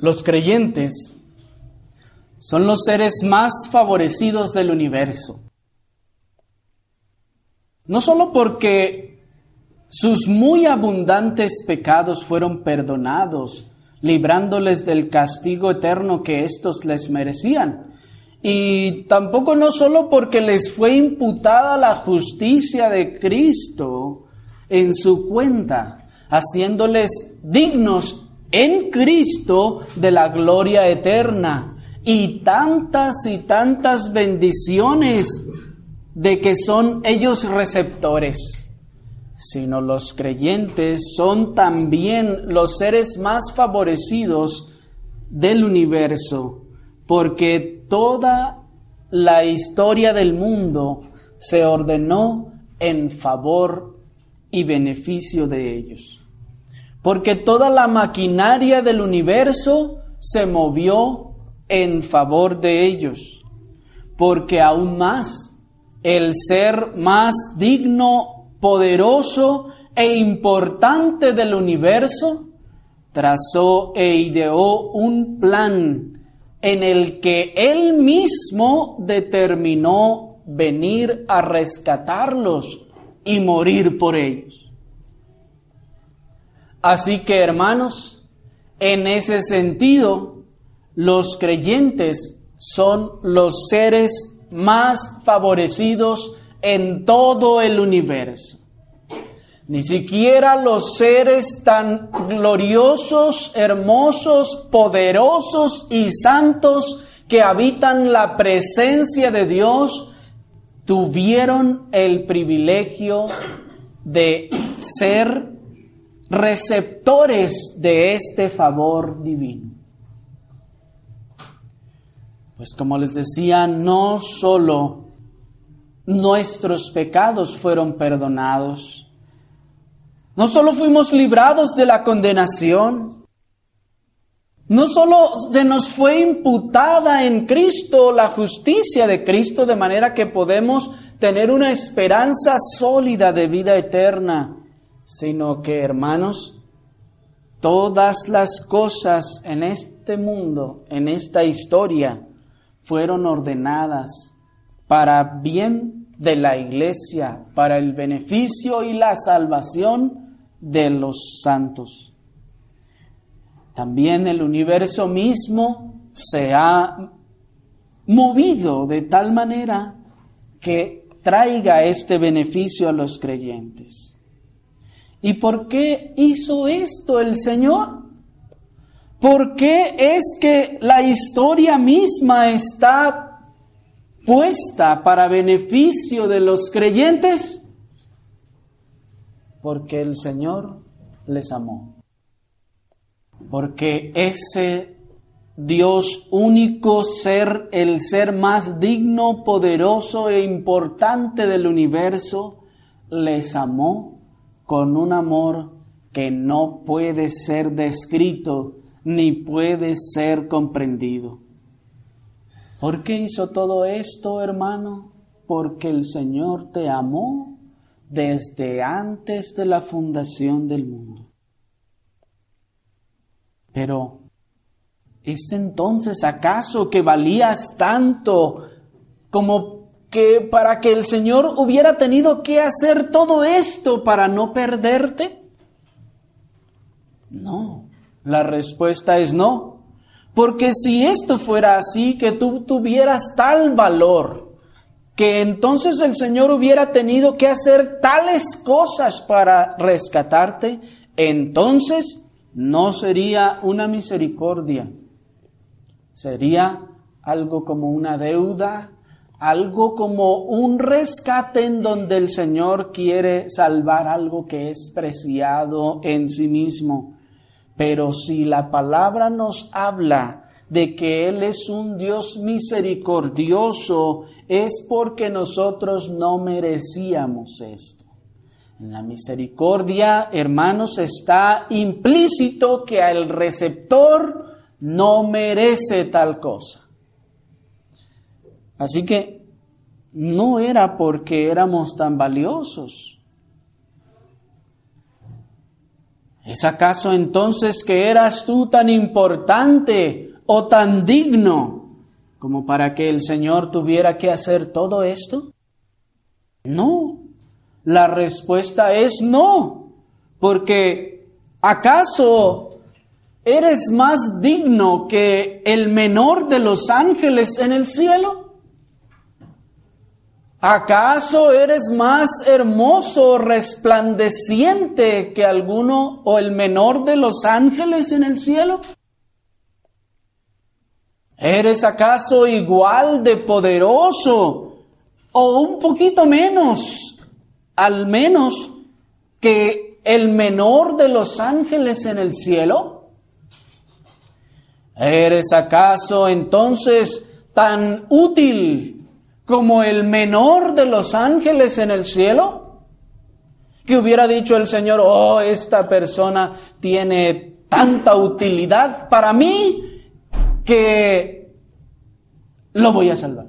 Los creyentes son los seres más favorecidos del universo. No solo porque sus muy abundantes pecados fueron perdonados, librándoles del castigo eterno que éstos les merecían, y tampoco no solo porque les fue imputada la justicia de Cristo en su cuenta, haciéndoles dignos en Cristo de la gloria eterna, y tantas bendiciones de que son ellos receptores, sino los creyentes son también los seres más favorecidos del universo, porque toda la historia del mundo se ordenó en favor y beneficio de ellos. Porque toda la maquinaria del universo se movió en favor de ellos. Porque aún más, el ser más digno, poderoso e importante del universo trazó e ideó un plan en el que Él mismo determinó venir a rescatarlos y morir por ellos. Así que, hermanos, en ese sentido, los creyentes son los seres más favorecidos en todo el universo. Ni siquiera los seres tan gloriosos, hermosos, poderosos y santos que habitan la presencia de Dios tuvieron el privilegio de ser receptores de este favor divino. Pues como les decía, no solo nuestros pecados fueron perdonados, no solo fuimos librados de la condenación, no solo se nos fue imputada en Cristo la justicia de Cristo, de manera que podemos tener una esperanza sólida de vida eterna, sino que, hermanos, todas las cosas en este mundo, en esta historia, fueron ordenadas para bien de la iglesia, para el beneficio y la salvación de los santos. También el universo mismo se ha movido de tal manera que traiga este beneficio a los creyentes. ¿Y por qué hizo esto el Señor? ¿Por qué es que la historia misma está puesta para beneficio de los creyentes? Porque el Señor les amó. Porque ese Dios único ser, el ser más digno, poderoso e importante del universo, les amó con un amor que no puede ser descrito ni puede ser comprendido. ¿Por qué hizo todo esto, hermano? Porque el Señor te amó desde antes de la fundación del mundo. Pero, ¿es entonces acaso que valías tanto como que para que el Señor hubiera tenido que hacer todo esto para no perderte? No, la respuesta es no. Porque si esto fuera así, que tú tuvieras tal valor, que entonces el Señor hubiera tenido que hacer tales cosas para rescatarte, entonces no sería una misericordia, sería algo como una deuda, algo como un rescate en donde el Señor quiere salvar algo que es preciado en sí mismo. Pero si la palabra nos habla de que Él es un Dios misericordioso, es porque nosotros no merecíamos esto. En la misericordia, hermanos, está implícito que el receptor no merece tal cosa. Así que no era porque éramos tan valiosos. ¿Es acaso entonces que eras tú tan importante o tan digno como para que el Señor tuviera que hacer todo esto? No, la respuesta es no, porque ¿acaso eres más digno que el menor de los ángeles en el cielo? ¿Acaso eres más hermoso, resplandeciente que alguno o el menor de los ángeles en el cielo? ¿Eres acaso igual de poderoso o un poquito menos, al menos, que el menor de los ángeles en el cielo? ¿Eres acaso entonces tan útil como el menor de los ángeles en el cielo? Que hubiera dicho el Señor, oh, esta persona tiene tanta utilidad para mí que lo voy a salvar.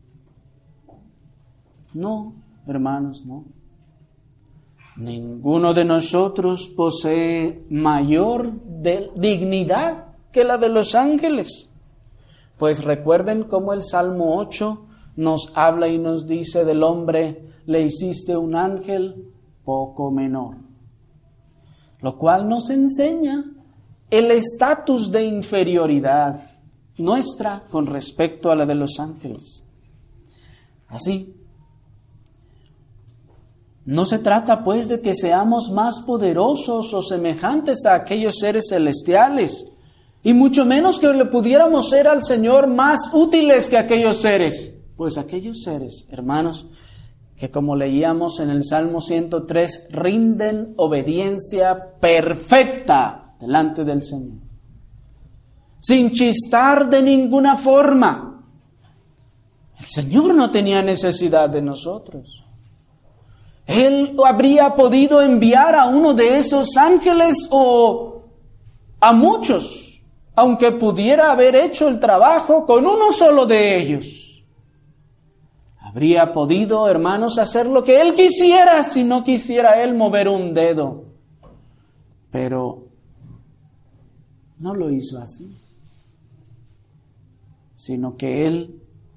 No, hermanos, no. Ninguno de nosotros posee mayor dignidad que la de los ángeles. Pues recuerden cómo el Salmo 8 nos habla y nos dice del hombre, le hiciste un ángel poco menor. Lo cual nos enseña el estatus de inferioridad nuestra con respecto a la de los ángeles. Así, no se trata pues de que seamos más poderosos o semejantes a aquellos seres celestiales, y mucho menos que le pudiéramos ser al Señor más útiles que aquellos seres. Pues aquellos seres, hermanos, que como leíamos en el Salmo 103, rinden obediencia perfecta delante del Señor, sin chistar de ninguna forma. El Señor no tenía necesidad de nosotros. Él habría podido enviar a uno de esos ángeles o a muchos, aunque pudiera haber hecho el trabajo con uno solo de ellos. Habría podido, hermanos, hacer lo que Él quisiera si no quisiera Él mover un dedo. Pero no lo hizo así, sino que Él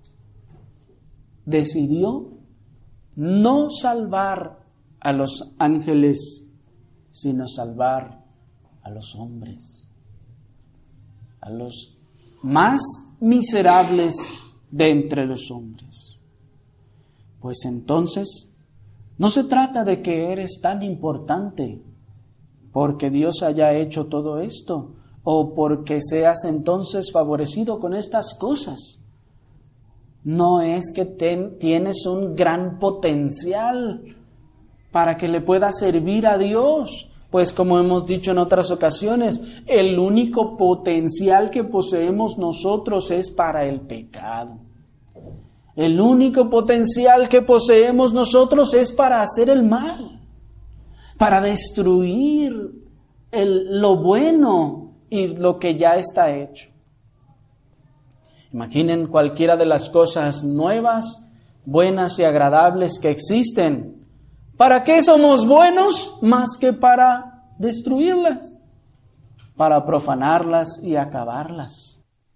decidió no salvar a los ángeles, sino salvar a los hombres, a los más miserables de entre los hombres. Pues entonces, no se trata de que eres tan importante porque Dios haya hecho todo esto, o porque seas entonces favorecido con estas cosas. No es que tienes un gran potencial para que le puedas servir a Dios, pues como hemos dicho en otras ocasiones, el único potencial que poseemos nosotros es para el pecado. El único potencial que poseemos nosotros es para hacer el mal, para destruir lo bueno y lo que ya está hecho. Imaginen cualquiera de las cosas nuevas, buenas y agradables que existen. ¿Para qué somos buenos? Más que para destruirlas, para profanarlas y acabarlas.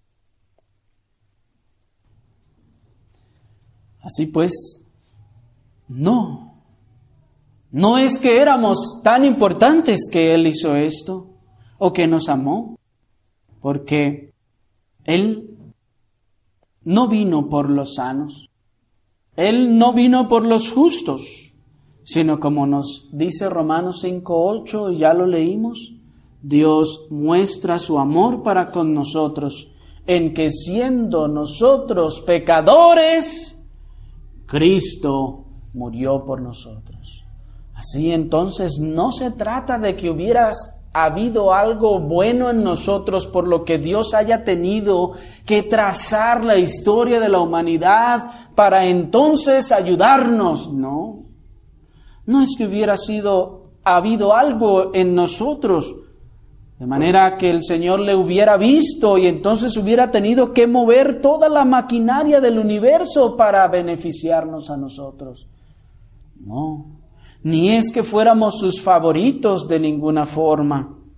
Así pues, no es que éramos tan importantes que Él hizo esto o que nos amó, porque Él no vino por los sanos, Él no vino por los justos, sino como nos dice Romanos 5:8, y ya lo leímos, Dios muestra su amor para con nosotros, en que siendo nosotros pecadores, Cristo murió por nosotros. Así entonces no se trata de que hubieras habido algo bueno en nosotros por lo que Dios haya tenido que trazar la historia de la humanidad para entonces ayudarnos. No es que hubiera habido algo en nosotros de manera que el Señor le hubiera visto y entonces hubiera tenido que mover toda la maquinaria del universo para beneficiarnos a nosotros. No, ni es que fuéramos sus favoritos de ninguna forma.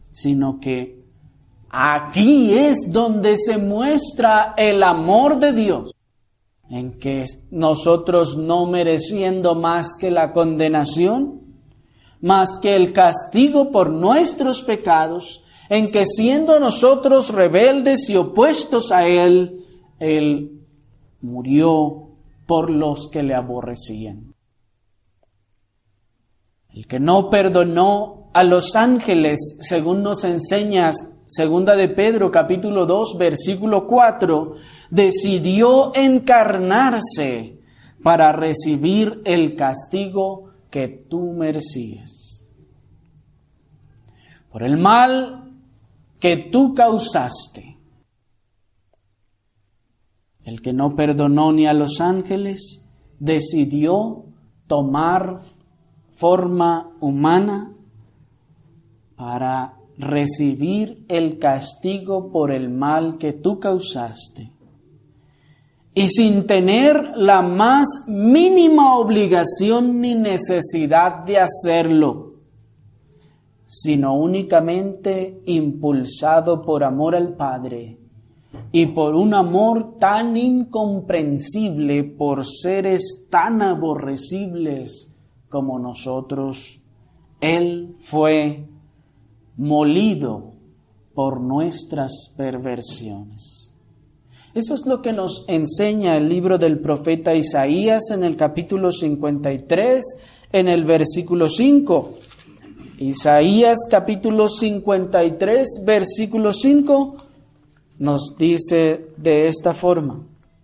sino que aquí es donde se muestra el amor de Dios, en que nosotros, no mereciendo más que la condenación, más que el castigo por nuestros pecados, en que siendo nosotros rebeldes y opuestos a Él, Él murió por los que le aborrecían. El que no perdonó a los ángeles, según nos enseña Segunda de Pedro, capítulo 2, versículo 4, decidió encarnarse para recibir el castigo que tú merecías. Por el mal que tú causaste. El que no perdonó ni a los ángeles, decidió tomar forma humana para recibir el castigo por el mal que tú causaste. Y sin tener la más mínima obligación ni necesidad de hacerlo, sino únicamente impulsado por amor al Padre y por un amor tan incomprensible por seres tan aborrecibles como nosotros, Él fue molido por nuestras perversiones. Eso es lo que nos enseña el libro del profeta Isaías en el capítulo 53, en el versículo 5. Isaías capítulo 53, versículo 5, nos dice de esta forma: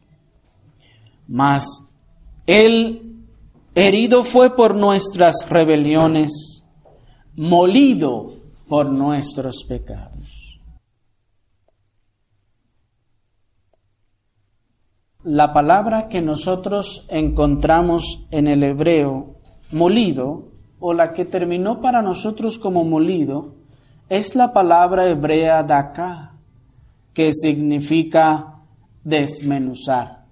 Mas Él herido fue por nuestras rebeliones, molido por nuestros pecados. La palabra que nosotros encontramos en el hebreo, molido, o la que terminó para nosotros como molido, es la palabra hebrea daká, que significa desmenuzar.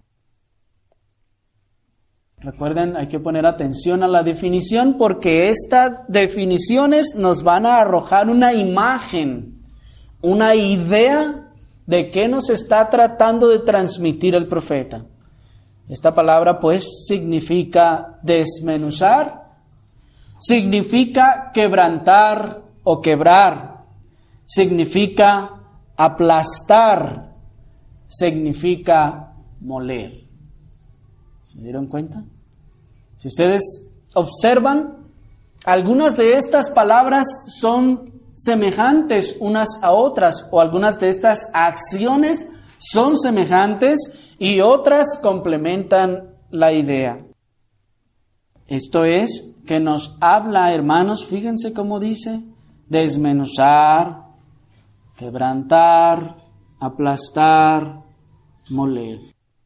Recuerden, hay que poner atención a la definición porque estas definiciones nos van a arrojar una imagen, una idea de qué nos está tratando de transmitir el profeta. Esta palabra pues significa desmenuzar, significa quebrantar o quebrar, significa aplastar, significa moler. ¿Se dieron cuenta? Si ustedes observan, algunas de estas palabras son semejantes unas a otras, o algunas de estas acciones son semejantes y otras complementan la idea. Esto es que nos habla, hermanos, fíjense cómo dice, desmenuzar, quebrantar, aplastar, moler.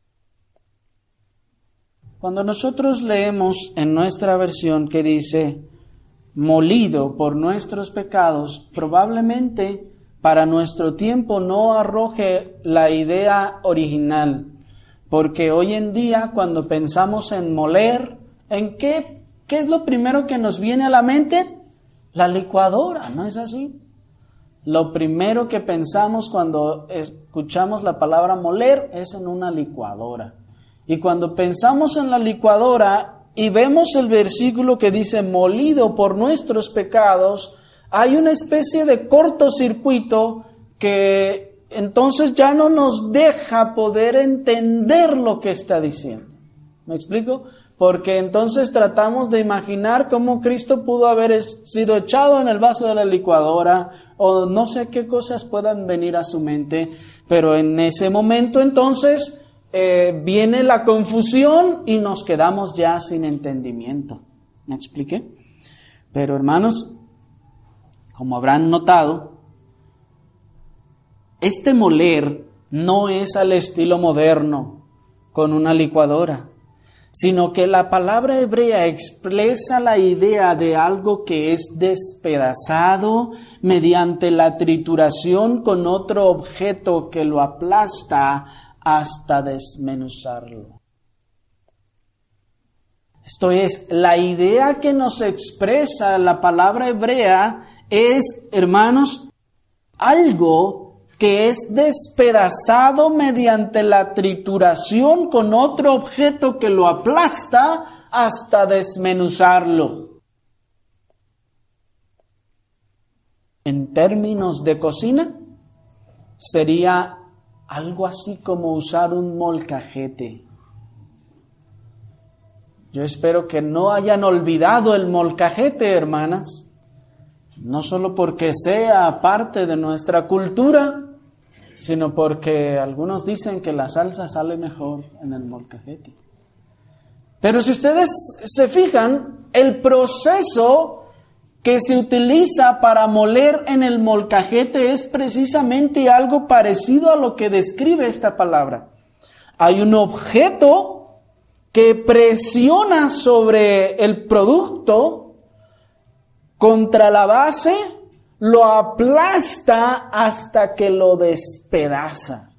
Cuando nosotros leemos en nuestra versión que dice molido por nuestros pecados, probablemente para nuestro tiempo no arroje la idea original, porque hoy en día cuando pensamos en moler, ¿en qué es lo primero que nos viene a la mente? La licuadora, ¿no es así? Lo primero que pensamos cuando escuchamos la palabra moler es en una licuadora. Y cuando pensamos en la licuadora y vemos el versículo que dice molido por nuestros pecados, hay una especie de cortocircuito que entonces ya no nos deja poder entender lo que está diciendo. ¿Me explico? Porque entonces tratamos de imaginar cómo Cristo pudo haber sido echado en el vaso de la licuadora o no sé qué cosas puedan venir a su mente, pero en ese momento entonces viene la confusión y nos quedamos ya sin entendimiento. ¿Me expliqué? Pero hermanos, como habrán notado, este moler no es al estilo moderno con una licuadora, sino que la palabra hebrea expresa la idea de algo que es despedazado mediante la trituración con otro objeto que lo aplasta hasta desmenuzarlo. Esto es, la idea que nos expresa la palabra hebrea es, hermanos, algo que es despedazado mediante la trituración con otro objeto que lo aplasta hasta desmenuzarlo. En términos de cocina, sería algo así como usar un molcajete. Yo espero que no hayan olvidado el molcajete, hermanas, no solo porque sea parte de nuestra cultura, sino porque algunos dicen que la salsa sale mejor en el molcajete. Pero si ustedes se fijan, el proceso que se utiliza para moler en el molcajete es precisamente algo parecido a lo que describe esta palabra. Hay un objeto que presiona sobre el producto contra la base, lo aplasta hasta que lo despedaza.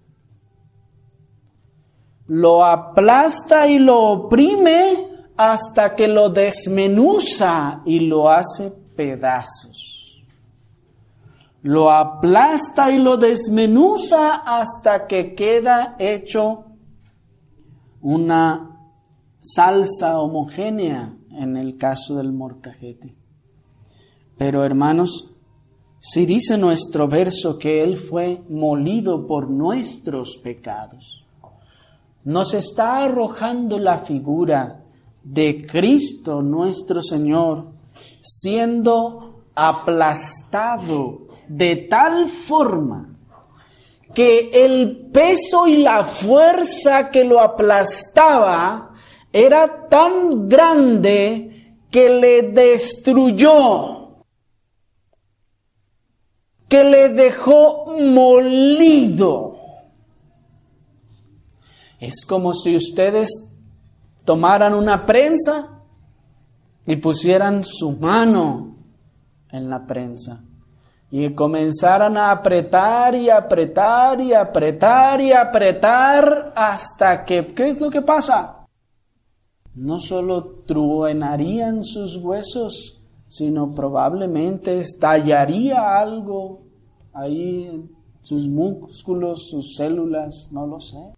Lo aplasta y lo oprime hasta que lo desmenuza y lo hace pedazos. Lo aplasta y lo desmenuza hasta que queda hecho una salsa homogénea en el caso del molcajete. Pero hermanos, si dice nuestro verso que Él fue molido por nuestros pecados, nos está arrojando la figura de Cristo nuestro Señor siendo aplastado de tal forma que el peso y la fuerza que lo aplastaba era tan grande que le destruyó, que le dejó molido. Es como si ustedes tomaran una prensa y pusieran su mano en la prensa y comenzaran a apretar y apretar y apretar y apretar hasta que, ¿qué es lo que pasa? No solo truenarían sus huesos, sino probablemente estallaría algo ahí en sus músculos, sus células, no lo sé.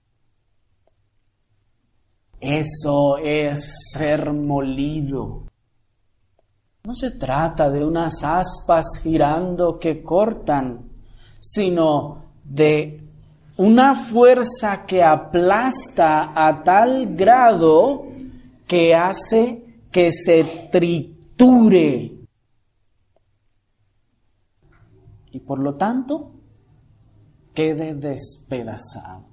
Eso es ser molido. No se trata de unas aspas girando que cortan, sino de una fuerza que aplasta a tal grado que hace que se triture. Y por lo tanto, quede despedazado.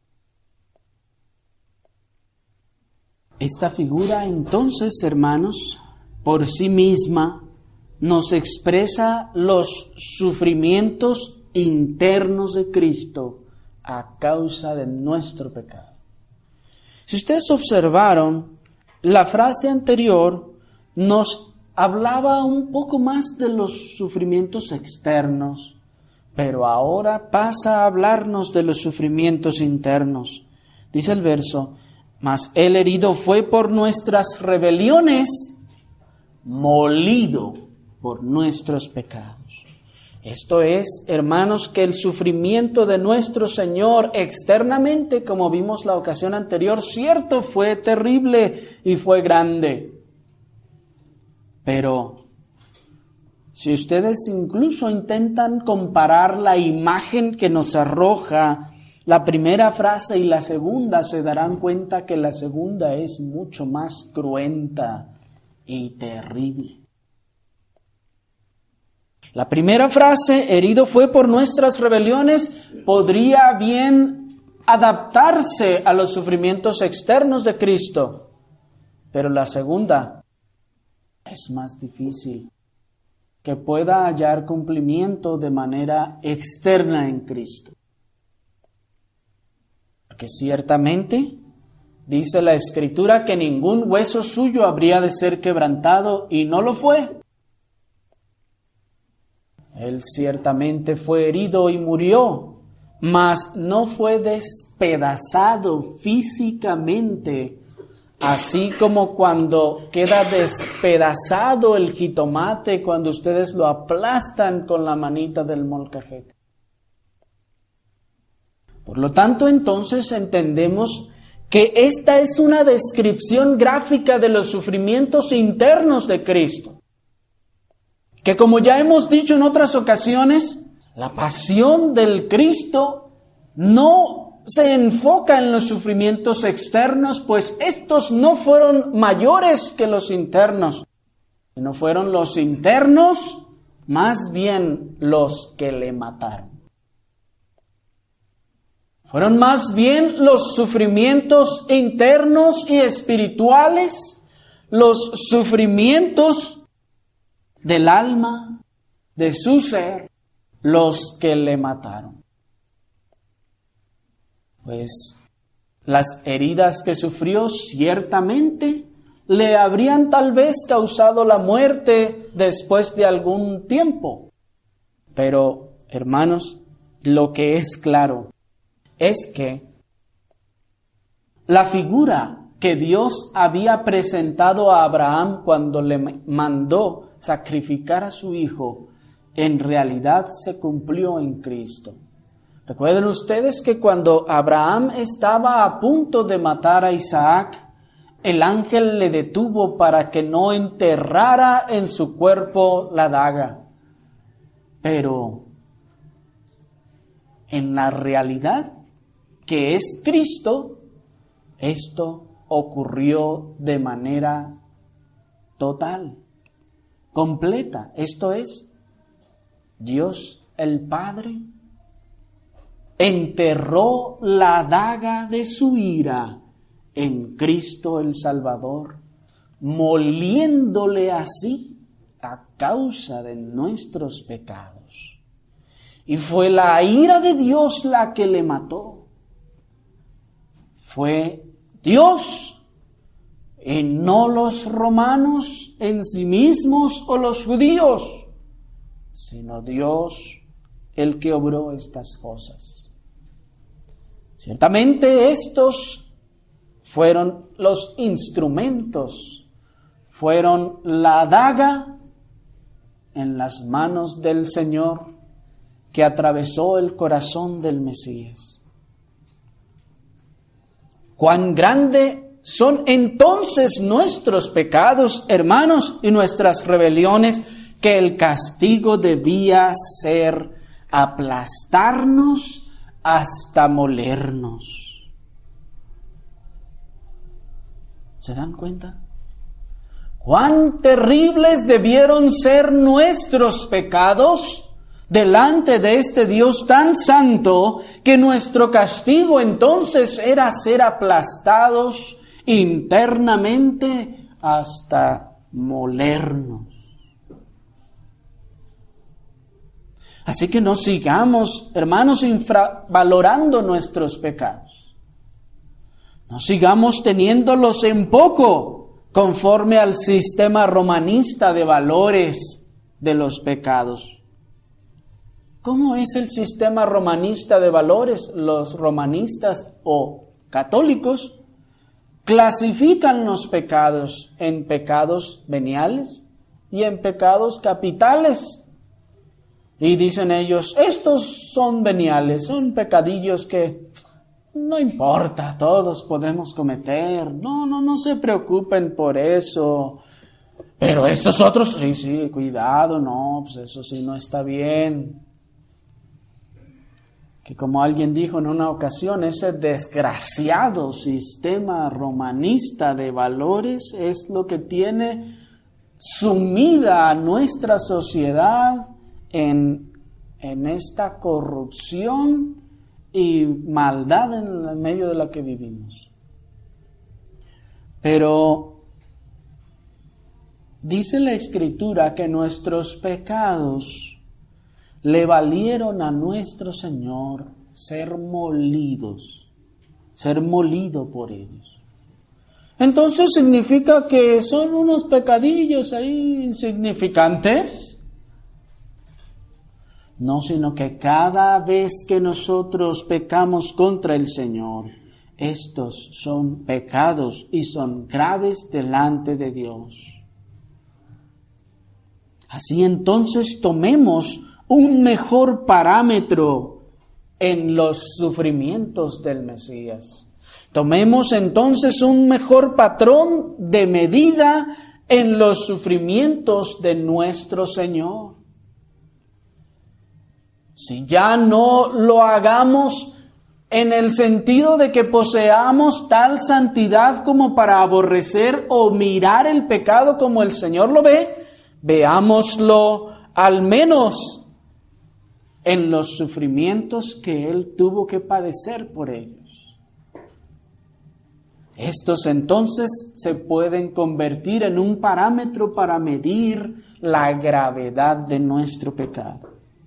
Esta figura entonces, hermanos, por sí misma nos expresa los sufrimientos internos de Cristo a causa de nuestro pecado. Si ustedes observaron, la frase anterior nos hablaba un poco más de los sufrimientos externos, pero ahora pasa a hablarnos de los sufrimientos internos. Dice el verso: mas Él herido fue por nuestras rebeliones, molido por nuestros pecados. Esto es, hermanos, que el sufrimiento de nuestro Señor externamente, como vimos la ocasión anterior, cierto, fue terrible y fue grande. Pero si ustedes incluso intentan comparar la imagen que nos arroja la primera frase y la segunda, se darán cuenta que la segunda es mucho más cruenta y terrible. La primera frase, herido fue por nuestras rebeliones, podría bien adaptarse a los sufrimientos externos de Cristo, pero la segunda es más difícil, que pueda hallar cumplimiento de manera externa en Cristo. Porque ciertamente dice la Escritura que ningún hueso suyo habría de ser quebrantado, y no lo fue. Él ciertamente fue herido y murió, mas no fue despedazado físicamente, así como cuando queda despedazado el jitomate cuando ustedes lo aplastan con la manita del molcajete. Por lo tanto, entonces entendemos que esta es una descripción gráfica de los sufrimientos internos de Cristo. Que como ya hemos dicho en otras ocasiones, la pasión del Cristo no se enfoca en los sufrimientos externos, pues estos no fueron mayores que los internos, sino fueron los internos, más bien los que le mataron. Fueron más bien los sufrimientos internos y espirituales, los sufrimientos del alma, de su ser, los que le mataron. Pues las heridas que sufrió ciertamente le habrían tal vez causado la muerte después de algún tiempo. Pero, hermanos, lo que es claro es que la figura que Dios había presentado a Abraham cuando le mandó sacrificar a su hijo, en realidad se cumplió en Cristo. Recuerden ustedes que cuando Abraham estaba a punto de matar a Isaac, el ángel le detuvo para que no enterrara en su cuerpo la daga. Pero en la realidad que es Cristo, esto ocurrió de manera total, completa. Esto es, Dios el Padre enterró la daga de su ira en Cristo el Salvador, moliéndole así a causa de nuestros pecados. Y fue la ira de Dios la que le mató. Fue Dios y no los romanos en sí mismos o los judíos, sino Dios el que obró estas cosas. Ciertamente estos fueron los instrumentos, fueron la daga en las manos del Señor que atravesó el corazón del Mesías. Cuán grande son entonces nuestros pecados, hermanos, y nuestras rebeliones, que el castigo debía ser aplastarnos hasta molernos. ¿Se dan cuenta? Cuán terribles debieron ser nuestros pecados delante de este Dios tan santo, que nuestro castigo entonces era ser aplastados internamente hasta molernos. Así que no sigamos, hermanos, infravalorando nuestros pecados. No sigamos teniéndolos en poco, conforme al sistema romanista de valores de los pecados. ¿Cómo es el sistema romanista de valores? Los romanistas o católicos clasifican los pecados en pecados veniales y en pecados capitales. Y dicen ellos, estos son veniales, son pecadillos que no importa, todos podemos cometer. No se preocupen por eso. Pero estos otros, sí, cuidado, no, pues eso sí no está bien. Que como alguien dijo en una ocasión, ese desgraciado sistema romanista de valores es lo que tiene sumida a nuestra sociedad en esta corrupción y maldad en el medio de la que vivimos. Pero dice la Escritura que nuestros pecados le valieron a nuestro Señor ser molido por ellos. Entonces significa que son unos pecadillos ahí insignificantes. No, sino que cada vez que nosotros pecamos contra el Señor, estos son pecados y son graves delante de Dios. Así entonces tomemos un mejor parámetro en los sufrimientos del Mesías. Tomemos entonces un mejor patrón de medida en los sufrimientos de nuestro Señor. Si ya no lo hagamos en el sentido de que poseamos tal santidad como para aborrecer o mirar el pecado como el Señor lo ve, veámoslo al menos en los sufrimientos que Él tuvo que padecer por ellos. Estos entonces se pueden convertir en un parámetro para medir la gravedad de nuestro pecado.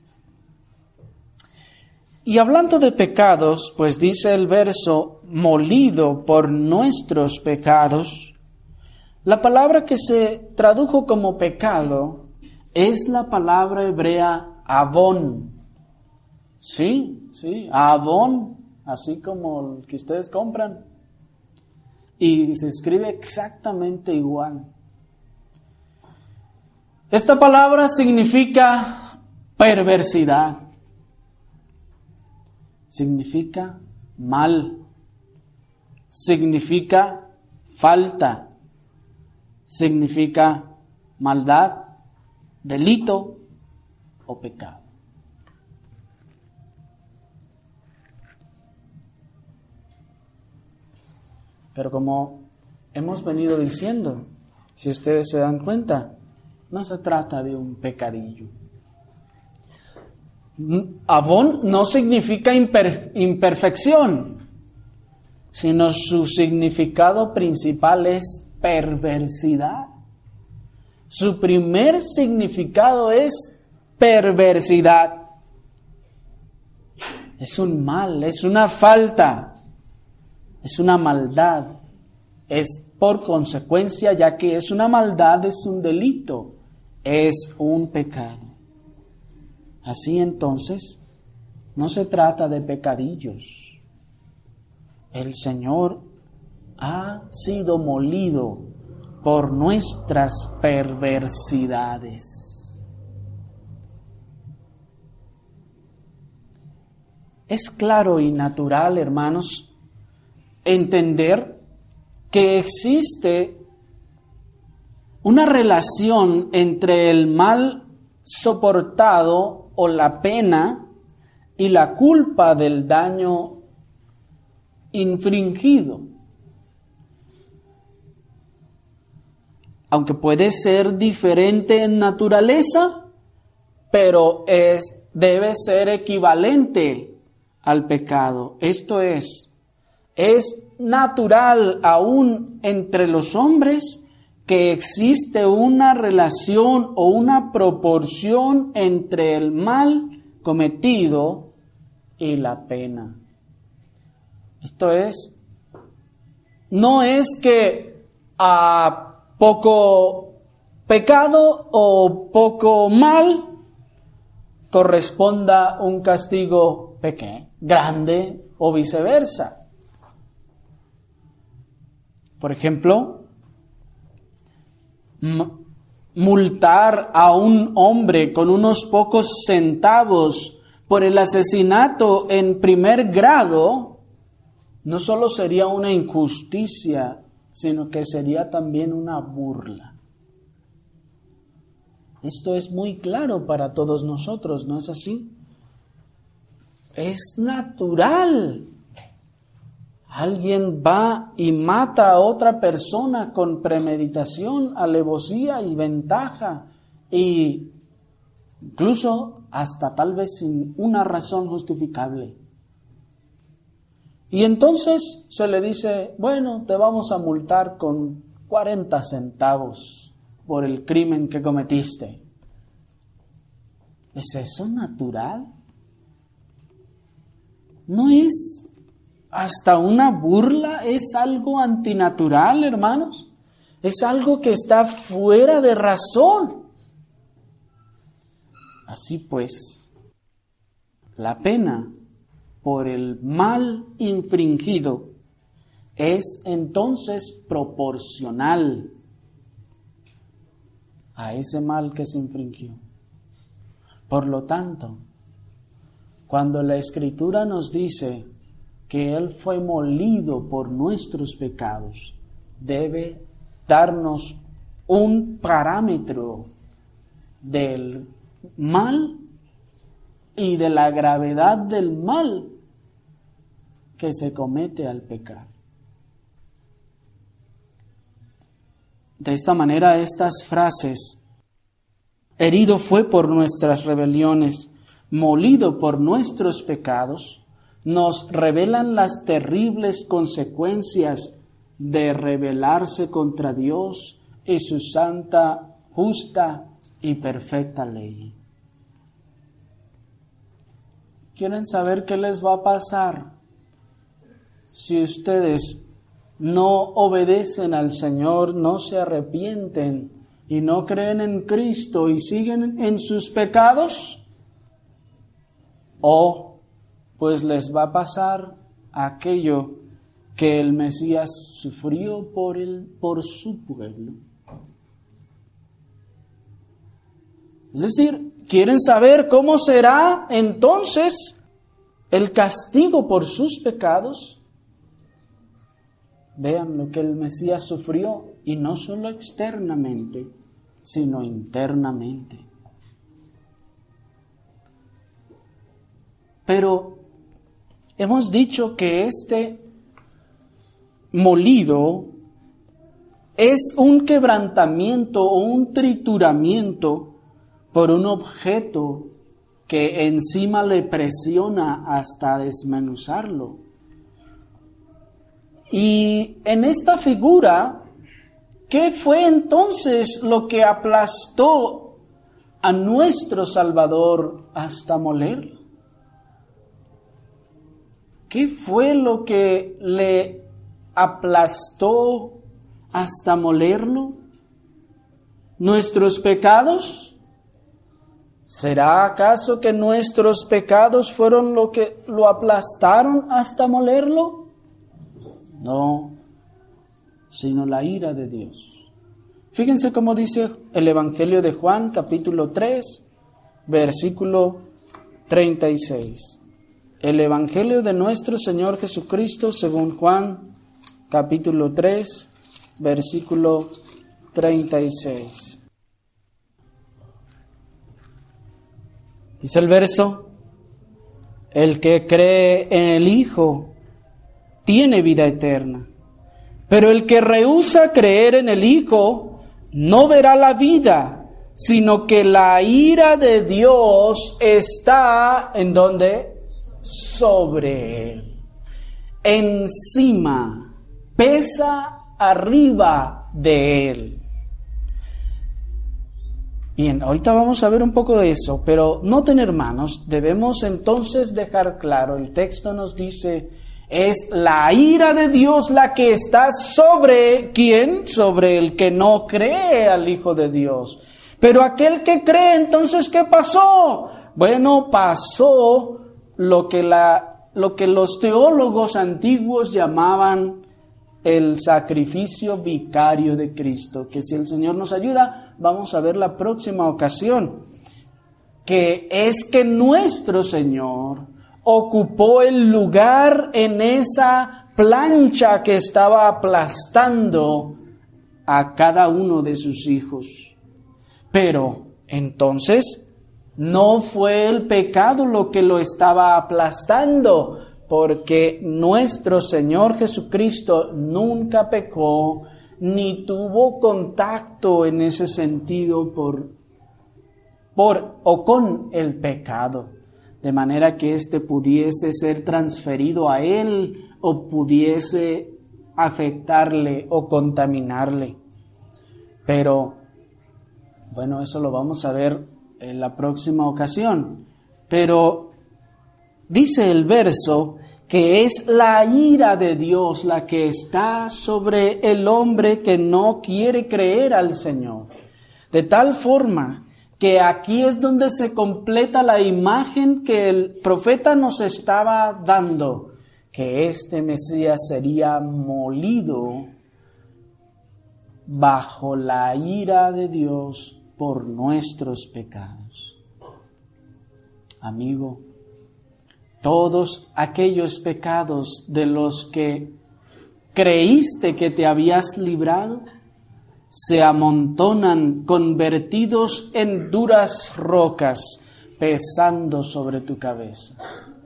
Y hablando de pecados, pues dice el verso, molido por nuestros pecados. La palabra que se tradujo como pecado es la palabra hebrea avón. Sí, avón, así como el que ustedes compran. Y se escribe exactamente igual. Esta palabra significa perversidad. Significa mal, significa falta, significa maldad, delito o pecado. Pero como hemos venido diciendo, si ustedes se dan cuenta, no se trata de un pecadillo. Avón no significa imperfección, sino su significado principal es perversidad. Su primer significado es perversidad. Es un mal, es una falta, es una maldad. Es por consecuencia, ya que es una maldad, es un delito, es un pecado. Así entonces, no se trata de pecadillos. El Señor ha sido molido por nuestras perversidades. Es claro y natural, hermanos, entender que existe una relación entre el mal soportado o la pena y la culpa del daño infringido. Aunque puede ser diferente en naturaleza, pero debe ser equivalente al pecado. Esto es natural aún entre los hombres que existe una relación o una proporción entre el mal cometido y la pena. Esto es, no es que a poco pecado o poco mal corresponda un castigo pequeño, grande o viceversa. Por ejemplo, multar a un hombre con unos pocos centavos por el asesinato en primer grado no solo sería una injusticia, sino que sería también una burla. Esto es muy claro para todos nosotros, ¿no es así? Es natural. Alguien va y mata a otra persona con premeditación, alevosía y ventaja, e incluso hasta tal vez sin una razón justificable. Y entonces se le dice, bueno, te vamos a multar con 40 centavos por el crimen que cometiste. ¿Es eso natural? ¿No es hasta una burla? ¿Es algo antinatural, hermanos? Es algo que está fuera de razón. Así pues, la pena por el mal infringido es entonces proporcional a ese mal que se infringió. Por lo tanto, cuando la Escritura nos dice que Él fue molido por nuestros pecados, debe darnos un parámetro del mal y de la gravedad del mal que se comete al pecar. De esta manera, estas frases, herido fue por nuestras rebeliones, molido por nuestros pecados, nos revelan las terribles consecuencias de rebelarse contra Dios y su santa, justa y perfecta ley. ¿Quieren saber qué les va a pasar si ustedes no obedecen al Señor, no se arrepienten y no creen en Cristo y siguen en sus pecados? O pues les va a pasar aquello que el Mesías sufrió por su pueblo. Es decir, ¿quieren saber cómo será entonces el castigo por sus pecados? Vean lo que el Mesías sufrió, y no solo externamente, sino internamente. Pero hemos dicho que este molido es un quebrantamiento o un trituramiento por un objeto que encima le presiona hasta desmenuzarlo. Y en esta figura, ¿qué fue entonces lo que aplastó a nuestro Salvador hasta molerlo? ¿Qué fue lo que le aplastó hasta molerlo? ¿Nuestros pecados? ¿Será acaso que nuestros pecados fueron lo que lo aplastaron hasta molerlo? No, sino la ira de Dios. Fíjense cómo dice el Evangelio de Juan, capítulo 3, versículo 36. El Evangelio de nuestro Señor Jesucristo según Juan, capítulo 3, versículo 36. Dice el verso: el que cree en el Hijo tiene vida eterna, pero el que rehúsa creer en el Hijo no verá la vida, sino que la ira de Dios está, ¿en dónde? Sobre él, encima, pesa arriba de él. Bien, ahorita vamos a ver un poco de eso, pero noten, hermanos, debemos entonces dejar claro, el texto nos dice: es la ira de Dios la que está sobre ¿quién? Sobre el que no cree al Hijo de Dios. Pero aquel que cree, entonces, ¿qué pasó? Bueno, pasó lo que los teólogos antiguos llamaban el sacrificio vicario de Cristo, que si el Señor nos ayuda, vamos a ver la próxima ocasión, que es que nuestro Señor ocupó el lugar en esa plancha que estaba aplastando a cada uno de sus hijos. Pero entonces no fue el pecado lo que lo estaba aplastando, porque nuestro Señor Jesucristo nunca pecó ni tuvo contacto en ese sentido con el pecado, de manera que éste pudiese ser transferido a él o pudiese afectarle o contaminarle. Pero, bueno, eso lo vamos a ver en la próxima ocasión. Pero dice el verso que es la ira de Dios la que está sobre el hombre que no quiere creer al Señor. De tal forma que aquí es donde se completa la imagen que el profeta nos estaba dando, que este Mesías sería molido bajo la ira de Dios por nuestros pecados. Amigo, todos aquellos pecados de los que creíste que te habías librado se amontonan convertidos en duras rocas pesando sobre tu cabeza.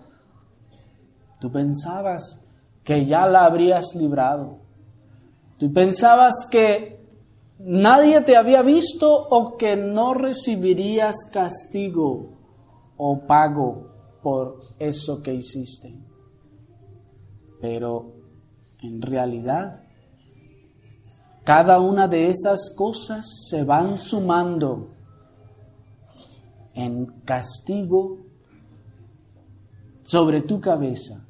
Tú pensabas que ya la habrías librado. Tú pensabas que nadie te había visto o que no recibirías castigo o pago por eso que hiciste. Pero en realidad, cada una de esas cosas se van sumando en castigo sobre tu cabeza.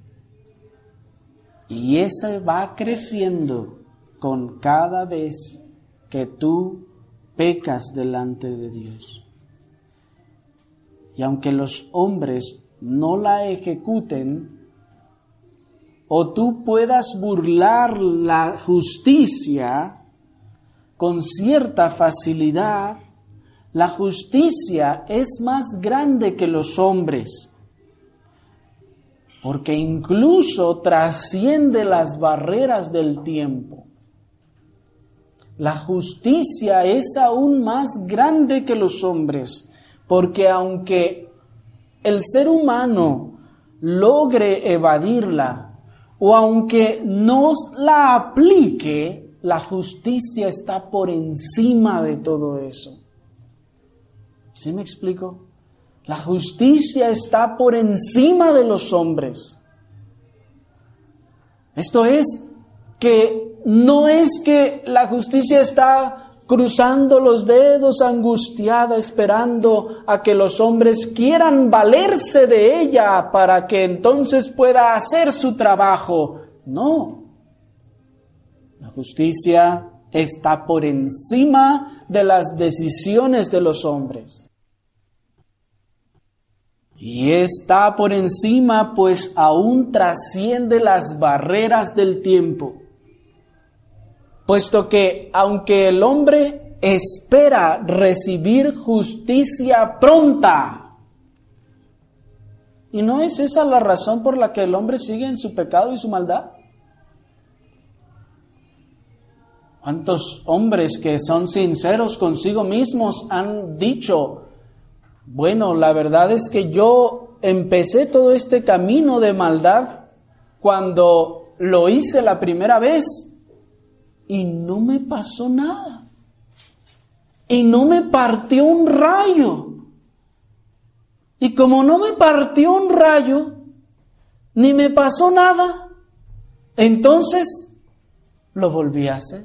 Y ese va creciendo con cada vez que tú pecas delante de Dios. Y aunque los hombres no la ejecuten, o tú puedas burlar la justicia con cierta facilidad, la justicia es más grande que los hombres, porque incluso trasciende las barreras del tiempo. La justicia es aún más grande que los hombres, porque aunque el ser humano logre evadirla, o aunque no la aplique, la justicia está por encima de todo eso. ¿Sí me explico? La justicia está por encima de los hombres. Esto es que no es que la justicia está cruzando los dedos angustiada, esperando a que los hombres quieran valerse de ella para que entonces pueda hacer su trabajo. No. La justicia está por encima de las decisiones de los hombres. Y está por encima, pues aún trasciende las barreras del tiempo. Puesto que aunque el hombre espera recibir justicia pronta, ¿y no es esa la razón por la que el hombre sigue en su pecado y su maldad? ¿Cuántos hombres que son sinceros consigo mismos han dicho: bueno, la verdad es que yo empecé todo este camino de maldad cuando lo hice la primera vez y no me pasó nada? Y no me partió un rayo. Y como no me partió un rayo, ni me pasó nada, entonces lo volví a hacer.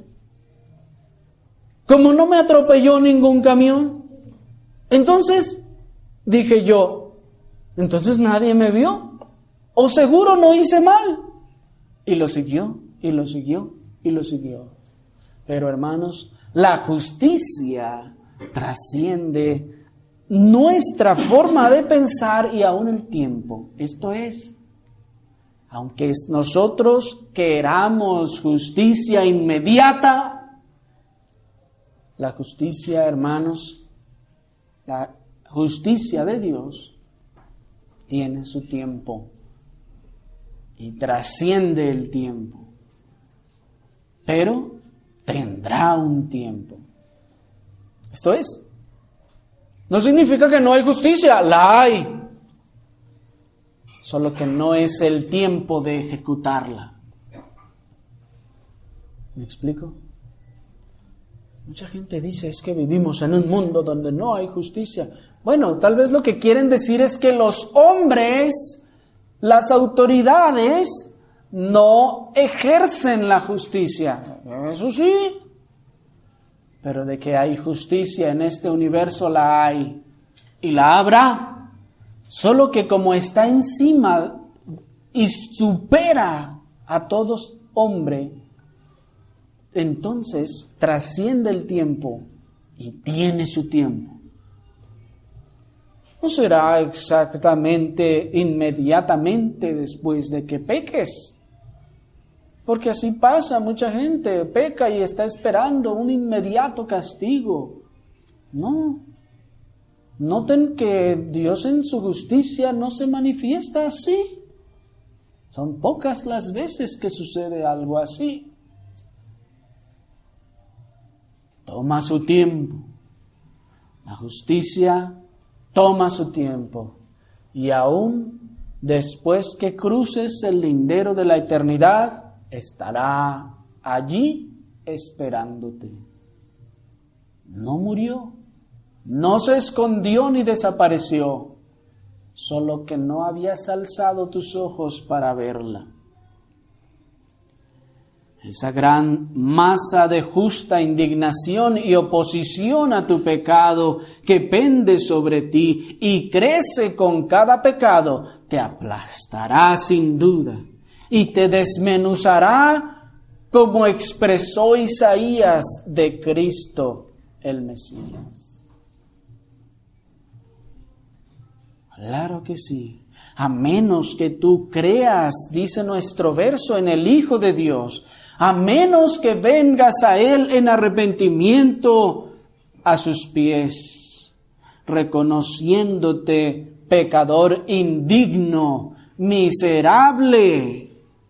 Como no me atropelló ningún camión, entonces dije yo, entonces nadie me vio, o seguro no hice mal. Y lo siguió, y lo siguió, y lo siguió. Pero hermanos, la justicia trasciende nuestra forma de pensar y aún el tiempo. Esto es, aunque nosotros queramos justicia inmediata, la justicia, hermanos, la justicia de Dios tiene su tiempo y trasciende el tiempo. Pero tendrá un tiempo. Esto es, no significa que no hay justicia, la hay. Solo que no es el tiempo de ejecutarla. ¿Me explico? Mucha gente dice, es que vivimos en un mundo donde no hay justicia. Bueno, tal vez lo que quieren decir es que los hombres, las autoridades, no ejercen la justicia. Eso sí. Pero de que hay justicia en este universo, la hay. Y la habrá. Solo que como está encima y supera a todos hombre, entonces trasciende el tiempo y tiene su tiempo. No será exactamente inmediatamente después de que peques. Porque así pasa, mucha gente peca y está esperando un inmediato castigo. No. Noten que Dios en su justicia no se manifiesta así. Son pocas las veces que sucede algo así. Toma su tiempo. La justicia toma su tiempo. Y aún después que cruces el lindero de la eternidad, estará allí esperándote. No murió, no se escondió ni desapareció, solo que no habías alzado tus ojos para verla. Esa gran masa de justa indignación y oposición a tu pecado que pende sobre ti y crece con cada pecado, te aplastará sin duda y te desmenuzará como expresó Isaías de Cristo el Mesías. Claro que sí. A menos que tú creas, dice nuestro verso, en el Hijo de Dios, a menos que vengas a Él en arrepentimiento a sus pies, reconociéndote pecador indigno, miserable,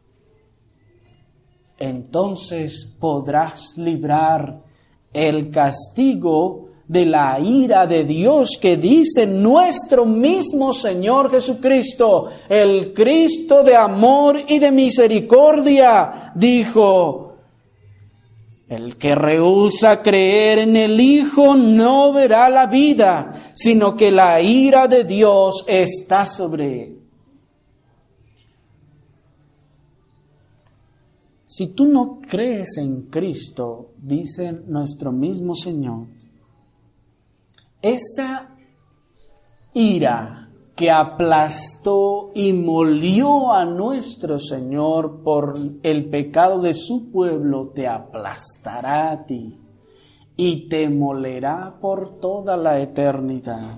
entonces podrás librar el castigo de la ira de Dios que dice nuestro mismo Señor Jesucristo, el Cristo de amor y de misericordia, dijo: el que rehúsa creer en el Hijo no verá la vida, sino que la ira de Dios está sobre él. Si tú no crees en Cristo, dice nuestro mismo Señor, esa ira que aplastó y molió a nuestro Señor por el pecado de su pueblo, te aplastará a ti y te molerá por toda la eternidad.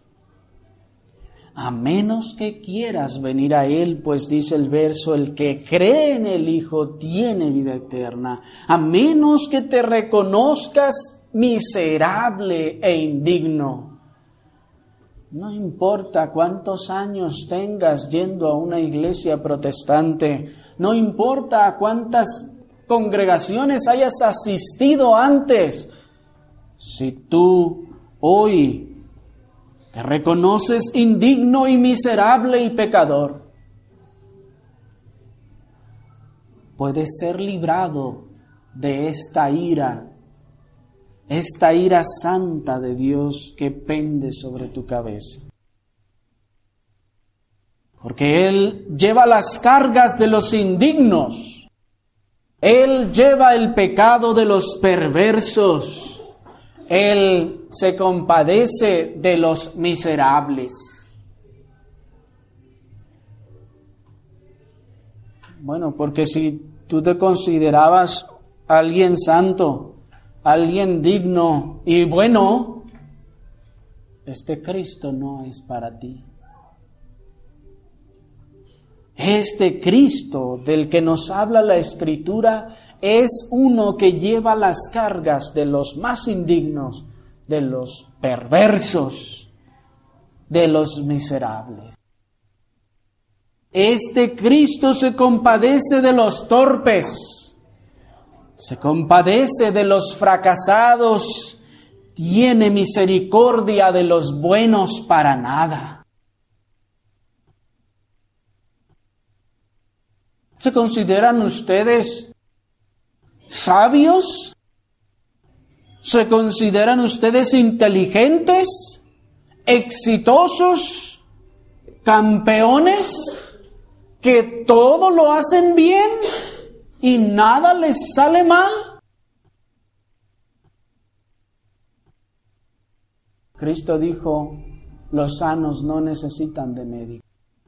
A menos que quieras venir a Él, pues dice el verso, el que cree en el Hijo tiene vida eterna. A menos que te reconozcas miserable e indigno. No importa cuántos años tengas yendo a una iglesia protestante, no importa a cuántas congregaciones hayas asistido antes, si tú hoy te reconoces indigno y miserable y pecador, puedes ser librado de esta ira santa de Dios que pende sobre tu cabeza. Porque Él lleva las cargas de los indignos, Él lleva el pecado de los perversos, Él se compadece de los miserables. Bueno, porque si tú te considerabas alguien santo, alguien digno y bueno, este Cristo no es para ti. Este Cristo del que nos habla la Escritura es uno que lleva las cargas de los más indignos, de los perversos, de los miserables. Este Cristo se compadece de los torpes, se compadece de los fracasados, tiene misericordia de los buenos para nada. ¿Se consideran ustedes sabios? ¿Se consideran ustedes inteligentes, exitosos, campeones, que todo lo hacen bien y nada les sale mal? Cristo dijo, los sanos no necesitan de médico.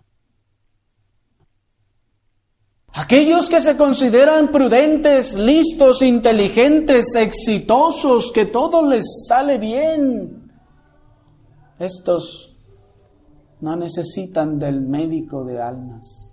Aquellos que se consideran prudentes, listos, inteligentes, exitosos, que todo les sale bien, estos no necesitan del médico de almas.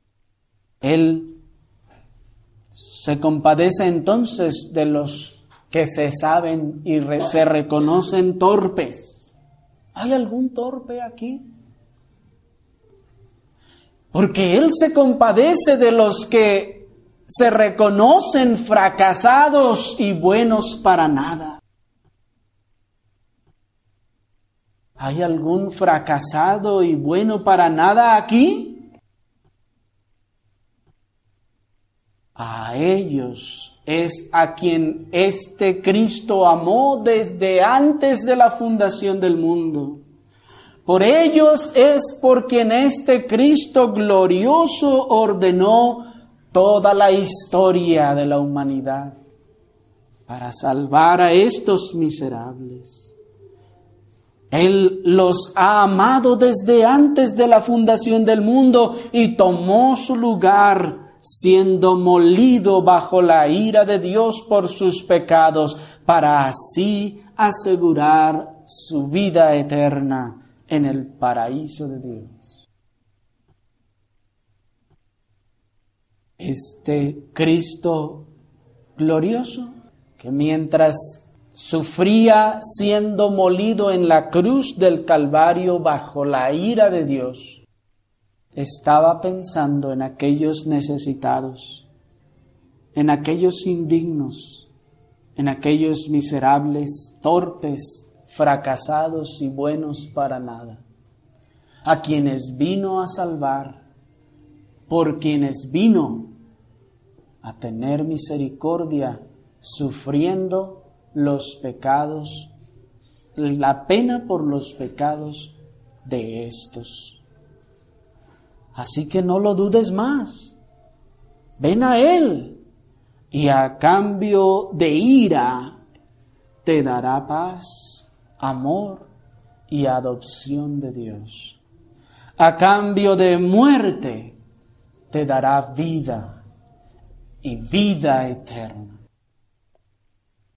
Él se compadece entonces de los que se saben y se reconocen torpes. ¿Hay algún torpe aquí? Porque Él se compadece de los que se reconocen fracasados y buenos para nada. ¿Hay algún fracasado y bueno para nada aquí? A ellos es a quien este Cristo amó desde antes de la fundación del mundo. Por ellos es por quien este Cristo glorioso ordenó toda la historia de la humanidad para salvar a estos miserables. Él los ha amado desde antes de la fundación del mundo y tomó su lugar siendo molido bajo la ira de Dios por sus pecados para así asegurar su vida eterna en el paraíso de Dios. Este Cristo glorioso, que mientras sufría siendo molido en la cruz del Calvario bajo la ira de Dios, estaba pensando en aquellos necesitados, en aquellos indignos, en aquellos miserables, torpes, fracasados y buenos para nada, a quienes vino a salvar, por quienes vino a tener misericordia, sufriendo los pecados, la pena por los pecados de estos. Así que no lo dudes más. Ven a Él y a cambio de ira te dará paz, amor y adopción de Dios. A cambio de muerte te dará vida y vida eterna.